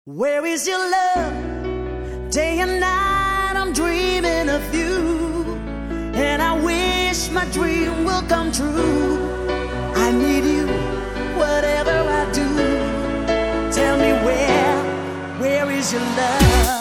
Where is your love? Day and night I'm dreaming of you, and I wish my dream will come true. I need you, whatever I do. Tell me where is your love?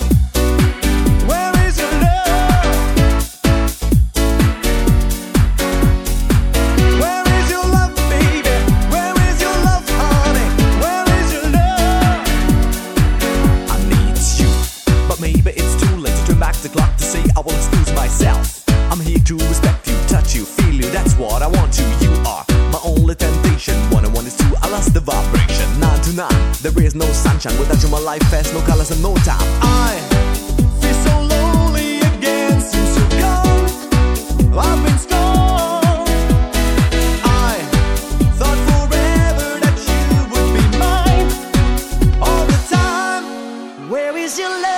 The clock to say I will excuse myself. I'm here to respect you, touch you, feel you, that's what I want to. You are my only temptation. One and one is two, I lost the vibration. 9 to 9, there is no sunshine. Without you my life has no colors and no time. I feel so lonely again since you're gone. I've been strong. I thought forever that you would be mine all the time. Where is your love?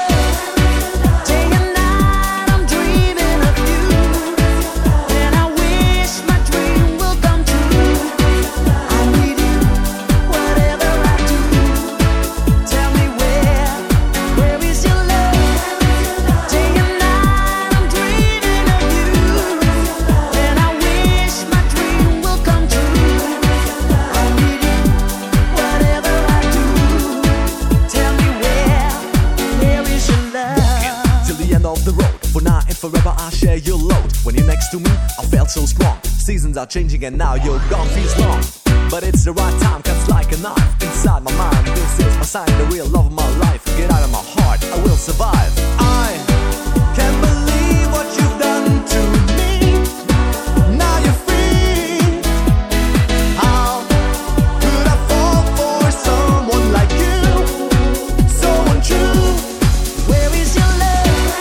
Of the road, for now and forever I share your load. When you're next to me, I felt so strong. Seasons are changing and now you're gone, feels long. But it's the right time, cuts like a knife inside my mind. This is my sign, the real love of my life. Get out of my heart, I will survive. I can't believe what you've done to me. Now you're free. How could I fall for someone like you? Someone true. Where is your love?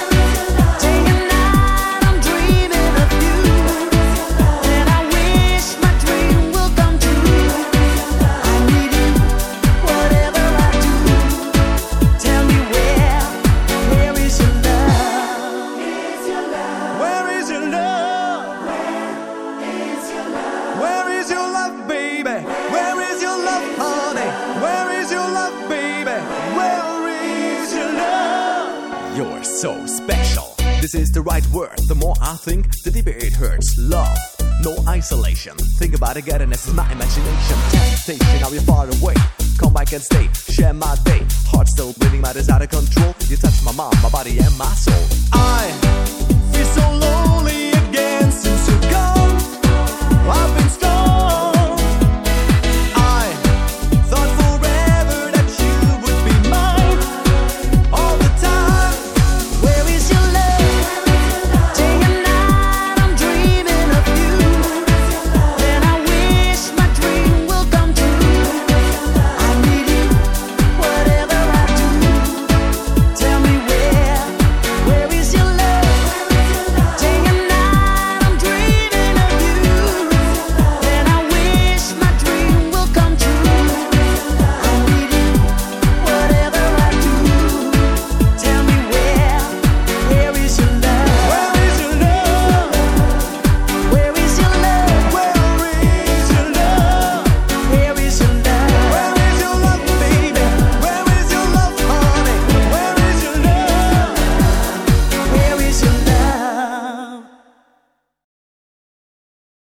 You're so special. This is the right word. The more I think, the deeper it hurts. Love, no isolation. Think about it, getting this is my imagination. Temptation, now you're far away. Come back and stay, share my day. Heart still bleeding, matters out of control. You touch my mind, my body and my soul. I